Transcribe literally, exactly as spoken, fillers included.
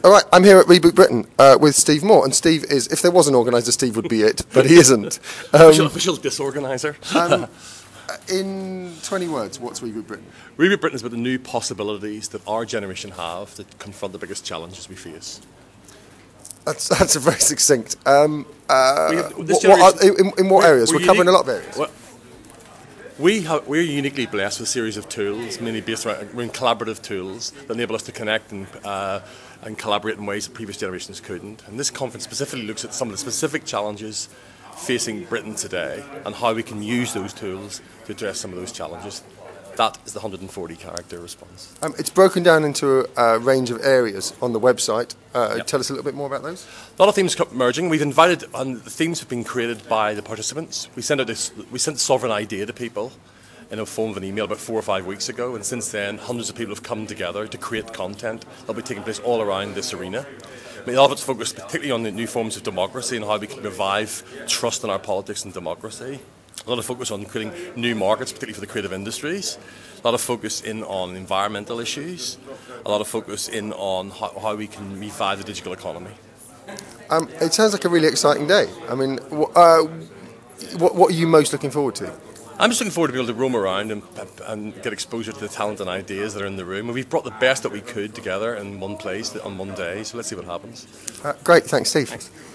All right, I'm here at Reboot Britain uh, with Steve Moore, and Steve is, if there was an organiser, Steve would be it, but he isn't. Um, official, official disorganiser. um, in twenty words, what's Reboot Britain? Reboot Britain is about the new possibilities that our generation have to confront the biggest challenges we face. That's that's a very succinct. Um, uh, We have- this what, what are, generation- in, in what we're- areas? we're We're, covering unique- a lot of areas. Well, we have, we're uniquely blessed with a series of tools, mainly based around we're in collaborative tools that enable us to connect and, uh, and collaborate in ways that previous generations couldn't. And this conference specifically looks at some of the specific challenges facing Britain today and how we can use those tools to address some of those challenges. That is the one hundred forty character response. Um, it's broken down into a, a range of areas on the website. Uh, Yep. Tell us a little bit more about those. A lot of themes kept merging. We've invited, and the themes have been created by the participants. We sent out this, we sent Sovereign Idea to people in a form of an email about four or five weeks ago, and since then, hundreds of people have come together to create content that'll be taking place all around this arena. I mean, a lot of it's focused particularly on the new forms of democracy and how we can revive trust in our politics and democracy. A lot of focus on creating new markets, particularly for the creative industries. A lot of focus in on environmental issues. A lot of focus in on how, how we can revive the digital economy. Um, it sounds like a really exciting day. I mean, wh- uh, what, what are you most looking forward to? I'm just looking forward to being able to roam around and, and get exposure to the talent and ideas that are in the room. And we've brought the best that we could together in one place on one day, so let's see what happens. Uh, great, thanks, Steve. Thanks.